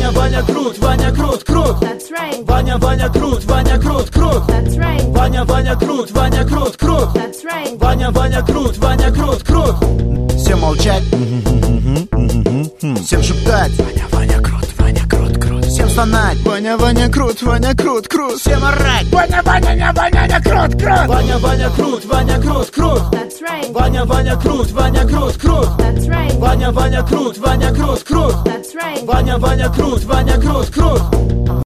Ваня крут, Ваня крут, крут. That's right. Ваня, Ваня крут, Ваня крут, крут. That's right. Ваня, Ваня крут, Ваня крут, крут. That's right. Ваня, Ваня крут, Ваня крут, крут. Всем молчать, всем шептать. Ваня, Ваня крут, Ваня крут, крут. Всем стонать. Ваня, Ваня крут, Ваня крут, крут. Всем орать. Ваня, Ваня, Ваня крут, крут. Ваня, Ваня крут, Ваня крут, крут. That's right. Ваня, Ваня крут, Ваня крут, крут. That's right. Ваня, Ваня крут, Ваня крут, крут. That's right. Ваня, Ваня крут, Ваня крут, крут.